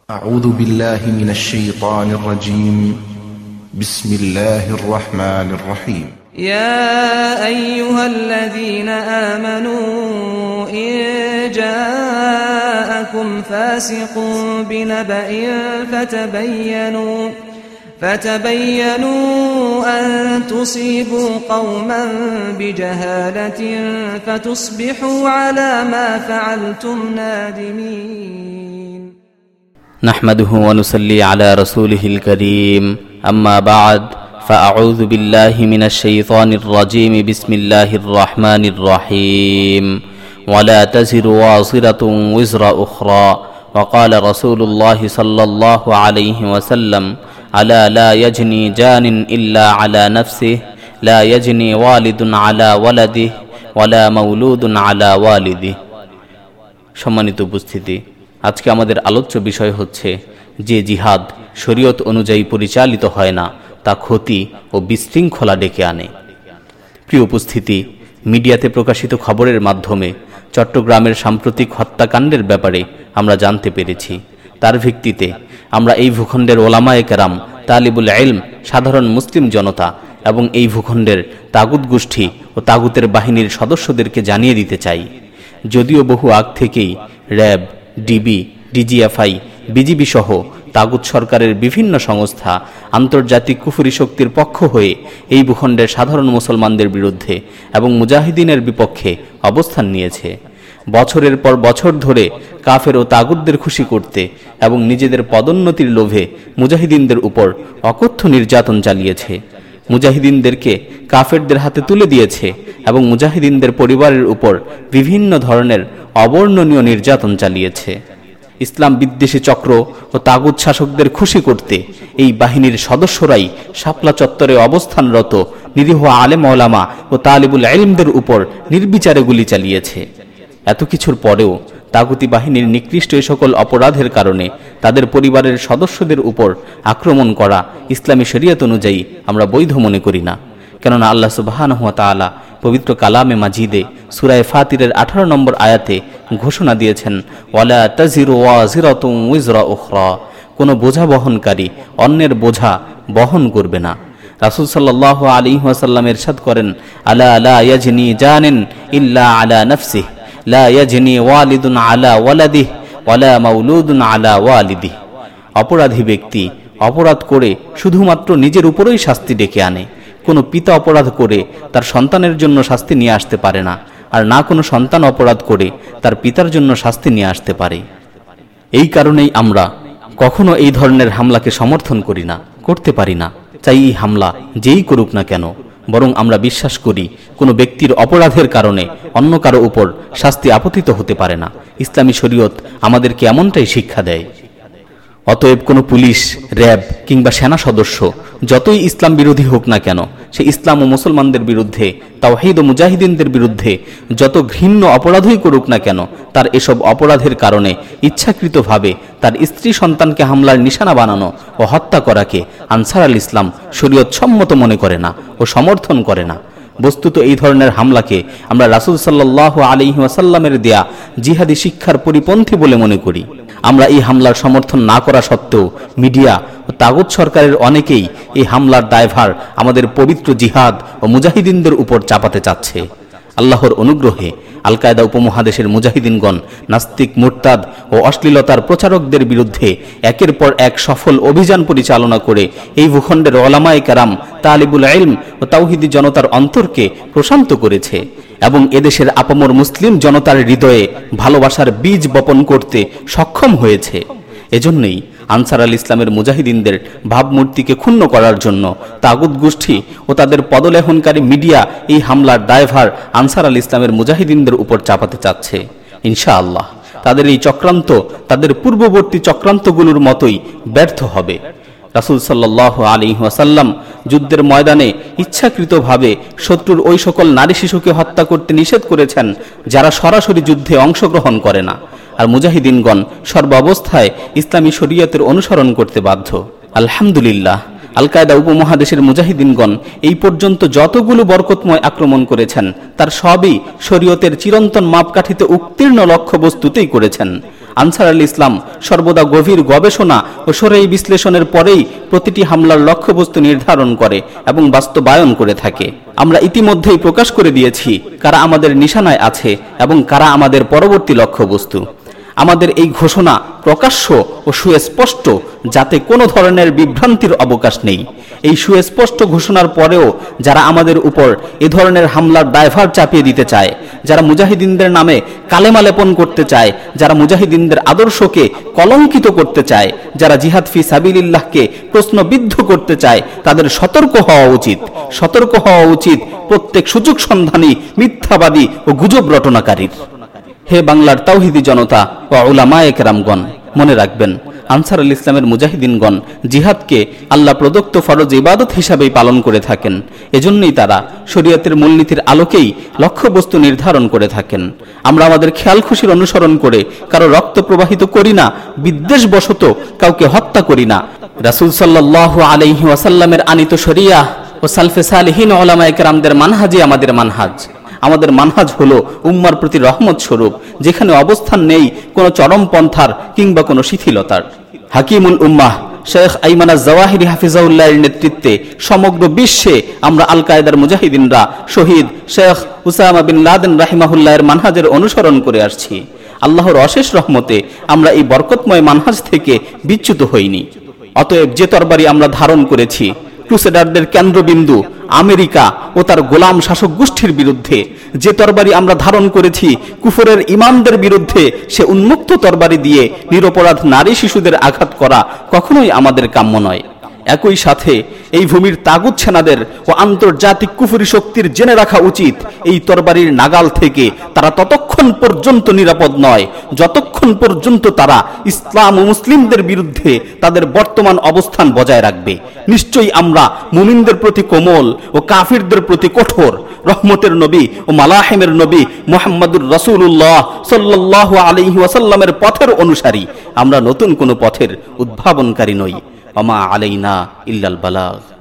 أعوذ بالله من الشيطان الرجيم. بسم الله الرحمن الرحيم. يا أيها الذين آمنوا إن جاءكم فاسق بنبأ فتبينوا أن تصيبوا قوما بجهالة فتصبحوا على ما فعلتم نادمين. نحمده ونصلي على رسوله الكريم. أما بعد فأعوذ بالله من الشيطان الرجيم. بسم الله الرحمن الرحيم. ولا تزر واصرة وزر أخرى. وقال رسول الله صلى الله عليه وسلم: ألا لا يجني جان إلا على نفسه، لا يجني والد على ولده ولا مولود على والده. সম্মানিত উপস্থিতি, আজকে আমাদের আলোচ্য বিষয় হচ্ছে যে জিহাদ শরীয়ত অনুযায়ী পরিচালিত হয় না তা ক্ষতি ও বিশৃঙ্খলা ডেকে আনে। প্রিয় উপস্থিতি, মিডিয়াতে প্রকাশিত খবরের মাধ্যমে চট্টগ্রামের সাম্প্রতিক হত্যাকাণ্ডের ব্যাপারে আমরা জানতে পেরেছি। তার ভিত্তিতে আমরা এই ভূখণ্ডের ওলামায়ে কেরাম, তালিবুল ইলম, সাধারণ মুসলিম জনতা এবং এই ভূখণ্ডের তাগুত গোষ্ঠী ও তাগুতের বাহিনীর সদস্যদেরকে জানিয়ে দিতে চাই, যদিও বহু আগ থেকেই র্যাব, ডিবি, ডিজিএফআই, বিজিবি সহ তাগুত সরকারের বিভিন্ন সংস্থা আন্তর্জাতিক কুফরি শক্তির পক্ষ হয়ে এই ভূখণ্ডের সাধারণ মুসলমানদের বিরুদ্ধে এবং মুজাহিদিনের বিপক্ষে অবস্থান নিয়েছে। বছরের পর বছর ধরে কাফের ও তাগুতদের খুশি করতে এবং নিজেদের পদোন্নতির লোভে মুজাহিদিনদের উপর অকথ্য নির্যাতন চালিয়েছে। মুজাহিদিনদেরকে কাফেরদের হাতে তুলে দিয়েছে এবং মুজাহিদিনদের পরিবারের উপর বিভিন্ন ধরনের অবর্ণনীয় নির্যাতন চালিয়েছে। ইসলাম বিদ্বেষী চক্র ও তাগুত শাসকদের খুশি করতে এই বাহিনীর সদস্যরাই শাপলা চত্বরে অবস্থানরত নিরীহ আলেম ওলামা ও তালিবুল ইলমদের উপর নির্বিচারে গুলি চালিয়েছে। এত কিছুর পরেও তাগুতি বাহিনীর নিকৃষ্ট এই সকল অপরাধের কারণে তাদের পরিবারের সদস্যদের উপর আক্রমণ করা ইসলামী শরীয়ত অনুযায়ী আমরা বৈধ মনে করি না। কেননা আল্লাহ সুবহানাহু ওয়া তাআলা পবিত্র কালামে মাজিদে সূরা ফাতিরের 18 নম্বর আয়াতে ঘোষণা দিয়েছেন, ওয়ালা তাজিরু ওয়াজিরাতুন উযরা উখরা, কোনো বোঝা বহনকারী অন্যের বোঝা বহন করবে না। রাসূল সাল্লাল্লাহু আলাইহি ওয়াসাল্লাম ইরশাদ করেন, আলা লা ইয়াজনি জানিন ইল্লা আলা নাফসিহি, লা ইয়াজনি ওয়ালিদুন আলা ওয়ালাদিহি ওয়ালা মাউলুদুন আলা ওয়ালিদিহি। অপরাধী ব্যক্তি অপরাধ করে শুধুমাত্র নিজের উপরেই শাস্তি ডেকে আনে। কোনো পিতা অপরাধ করে তার সন্তানের জন্য শাস্তি নিয়ে আসতে পারে না, আর না কোনো সন্তান অপরাধ করে তার পিতার জন্য শাস্তি নিয়ে আসতে পারে। এই কারণেই আমরা কখনো এই ধরনের হামলাকে সমর্থন করি না, করতে পারি না। চাই এই হামলা যেই করুক না কেন, বরং আমরা বিশ্বাস করি কোনো ব্যক্তির অপরাধের কারণে অন্য কারো উপর শাস্তি আপতিত হতে পারে না। ইসলামী শরীয়ত আমাদেরকে এমনটাই শিক্ষা দেয়। অতএব কোনো পুলিশ, র্যাব কিংবা সেনা সদস্য যতই ইসলাম বিরোধী হোক না কেন, সে ইসলাম ও মুসলমানদের বিরুদ্ধে, তাওহীদ ও মুজাহিদিনদের বিরুদ্ধে যত ঘৃণ্য অপরাধই করুক না কেন, তার এসব অপরাধের কারণে ইচ্ছাকৃতভাবে তার স্ত্রী সন্তানকে হামলার নিশানা বানানো ও হত্যা করাকে আনসার আল ইসলাম শরীয়ত সম্মত মনে করে না ও সমর্থন করে না। বস্তুত এই ধরনের হামলাকে আমরা রাসূল সাল্লাল্লাহু আলাইহি ওয়াসাল্লামের দেয়া জিহাদি শিক্ষার পরিপন্থী বলে মনে করি। আমরা এই হামলার সমর্থন না করা সত্ত্বেও মিডিয়া ও তাগুত সরকারের অনেকেই এই হামলার দায়ভার আমাদের পবিত্র জিহাদ ও মুজাহিদিনদের উপর চাপাতে চাচ্ছে। আল্লাহর অনুগ্রহে আল কায়দা উপমহাদেশের মুজাহিদিনগণ নাস্তিক, মুরতাদ ও অশ্লীলতার প্রচারকদের বিরুদ্ধে একের পর এক সফল অভিযান পরিচালনা করে এই ভূখণ্ডের ওলামায়ে কেরাম, তালিবুল ইলম ও তাওহীদি জনতার অন্তরকে প্রশান্ত করেছে এবং এদেশের আপামর মুসলিম জনতার হৃদয়ে ভালোবাসার বীজ বপন করতে সক্ষম হয়েছে। এজন্যই আনসার আল ইসলামের মুজাহিদিনদের ভাবমূর্তিকে ক্ষুণ্ণ করার জন্য তাগুত গোষ্ঠী ও তাদের পদলেহনকারী মিডিয়া এই হামলার দায়ভার আনসার আল ইসলামের মুজাহিদিনদের উপর চাপাতে চাচ্ছে। ইনশাআল্লাহ তাদের এই চক্রান্ত তাদের পূর্ববর্তী চক্রান্তগুলোর মতোই ব্যর্থ হবে। রাসূল সাল্লাল্লাহু আলাইহি ওয়াসাল্লাম যুদ্ধের ময়দানে ইচ্ছাকৃতভাবে শত্রুর ওই সকল নারী শিশুকে হত্যা করতে নিষেধ করেছেন যারা সরাসরি যুদ্ধে অংশগ্রহণ করে না, আর মুজাহিদিনগণ সর্বাবস্থায় ইসলামী শরীয়তের অনুসরণ করতে বাধ্য। আলহামদুলিল্লাহ, আল কায়দা উপমহাদেশের মুজাহিদিনগণ এই পর্যন্ত যতগুলো বরকতময় আক্রমণ করেছেন তার সবই শরীয়তের চিরন্তন মাপকাঠিতে উত্তীর্ণ লক্ষ্যবস্তুতেই করেছেন। আনসার আল ইসলাম সর্বদা গভীর গবেষণা ও শরঈ বিশ্লেষণের পরেই প্রতিটি হামলার লক্ষ্যবস্তু নির্ধারণ করে এবং বাস্তবায়ন করে থাকে। আমরা ইতিমধ্যেই প্রকাশ করে দিয়েছি কারা আমাদের নিশানায় আছে এবং কারা আমাদের পরবর্তী লক্ষ্যবস্তু। আমাদের এই ঘোষণা প্রকাশ্য ও সুস্পষ্ট, যাতে কোনো ধরনের বিভ্রান্তির অবকাশ নেই। এই সুস্পষ্ট ঘোষণার পরেও যারা আমাদের উপর এ ধরনের হামলার দায়ভার চাপিয়ে দিতে চায়, যারা মুজাহিদিনদের নামে কালেমা লেপন করতে চায়, যারা মুজাহিদিনদের আদর্শকে কলঙ্কিত করতে চায়, যারা জিহাদ ফি সাবিলিল্লাহকে প্রশ্নবিদ্ধ করতে চায়, তাদের সতর্ক হওয়া উচিত। সতর্ক হওয়া উচিত প্রত্যেক সুযোগ সন্ধানী, মিথ্যাবাদী ও গুজব রটনাকারীর। হে বাংলার তাওহিদি জনতা ও উলামায়ে কেরামগণ, মনে রাখবেন, আনসার আল ইসলামের মুজাহিদিনগণ জিহাদকে আল্লাহ প্রদত্ত ফরজ ইবাদত হিসাবেই পালন করে থাকেন। এজন্যই তারা শরীয়তের মূলনীতির আলোকেই লক্ষ্যবস্তু নির্ধারণ করে থাকেন। আমরা আমাদের খেয়াল খুশির অনুসরণ করে কারো রক্ত প্রবাহিত করি না, বিদ্বেষবশত কাউকে হত্যা করি না। রাসূল সাল্লাল্লাহু আলাইহি ওয়াসাল্লামের আনিত শরিয়াহ ও সালফে সালিহিন উলামায়ে কেরামদের মানহাজই আমাদের মানহাজ। আমাদের মানহাজ হলো উম্মার প্রতি রহমত স্বরূপ, যেখানে অবস্থান নেই কোনো চরমপন্থার কিংবা কোনো শিথিলতার। হাকিমুল উম্মাহ শেখ আইমান আজ-জাওয়াহিরি হাফিজাহুল্লাহর নেতৃত্বে সমগ্র বিশ্বে আমরা আল কায়েদার মুজাহিদিনরা শহীদ শেখ উসামা বিন লাদেন রাহিমাহুল্লাহর মানহাজের অনুসরণ করে আসছি। আল্লাহর অশেষ রহমতে আমরা এই বরকতময় মানহাজ থেকে বিচ্যুত হইনি। অতএব যে তরবারি আমরা ধারণ করেছি ক্রুসেডারদের কেন্দ্রবিন্দু আমেরিকা ও তার গোলাম শাসক গোষ্ঠীর বিরুদ্ধে, যে তরবারি আমরা ধারণ করেছি কুফরের ইমামদের বিরুদ্ধে, সে উন্মুক্ত তরবারি দিয়ে নিরপরাধ নারী শিশুদের আঘাত করা কখনোই আমাদের কাম্য নয়। একই সাথে এই ভূমির তাগুত সেনাদের ও আন্তর্জাতিক কুফরি শক্তির জেনে রাখা উচিত, এই তরবারির নাগাল থেকে তারা ততক্ষণ পর্যন্ত নিরাপদ নয় যতক্ষণ পর্যন্ত তারা ইসলাম ও মুসলিমদের বিরুদ্ধে তাদের বর্তমান অবস্থান বজায় রাখবে। নিশ্চয়ই আমরা মুমিনদের প্রতি কোমল ও কাফিরদের প্রতি কঠোর। রহমতের নবী ও মালাহিমের নবী মুহাম্মদুর রাসূলুল্লাহ সাল্লাল্লাহু আলাইহি ওয়াসাল্লামের পথের অনুসারী। আমরা নতুন কোনো পথের উদ্ভাবনকারী নই। ওমা আলাইনা ইল্লাল বালাগ।